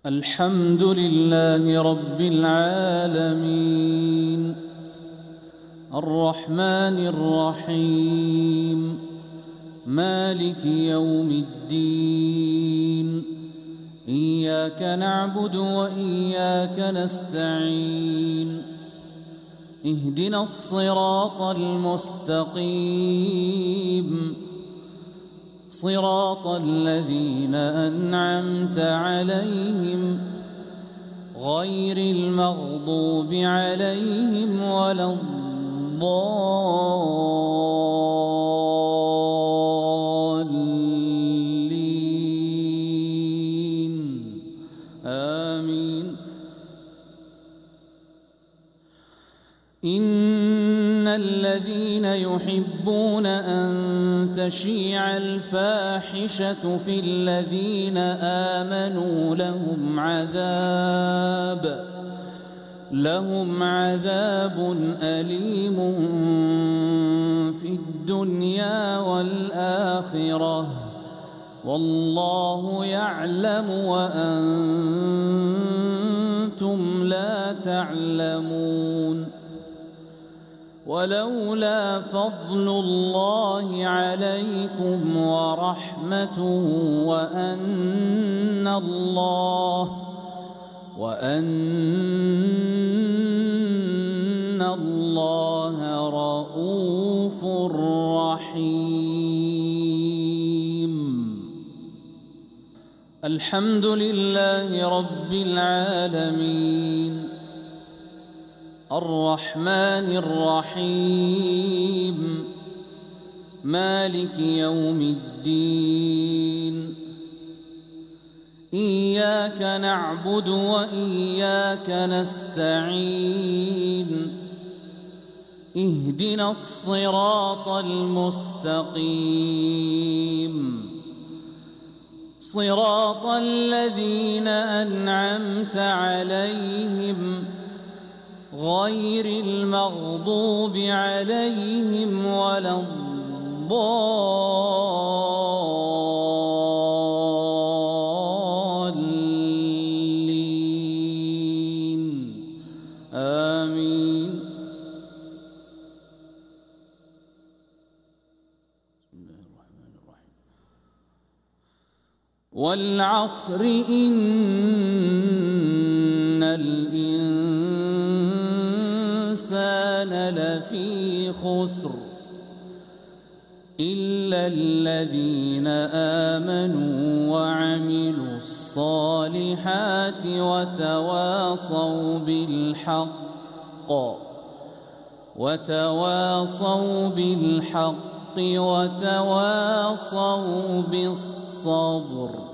الحمد لله رب العالمين الرحمن الرحيم مالك يوم الدين إياك نعبد وإياك نستعين اهدنا الصراط المستقيم صراط الذين أنعمت عليهم غير المغضوب عليهم ولا الضالين آمين. إن الذين يحبون أن تشيع الفاحشة في الذين آمنوا لهم عذاب أليم في الدنيا والآخرة والله يعلم وأنتم لا تعلمون. ولولا فضل الله عليكم ورحمته وأن الله رؤوف رحيم. الحمد لله رب العالمين الرحمن الرحيم مالك يوم الدين إياك نعبد وإياك نستعين اهدنا الصراط المستقيم صراط الذين أنعمت عليهم غير المغضوب عليهم ولا الضالين آمين. بسم الله الرحمن الرحيم. والعصر إن الإنسان لفي خسر إلا الذين آمنوا وعملوا الصالحات وتواصوا بالحق وتواصوا بالصبر.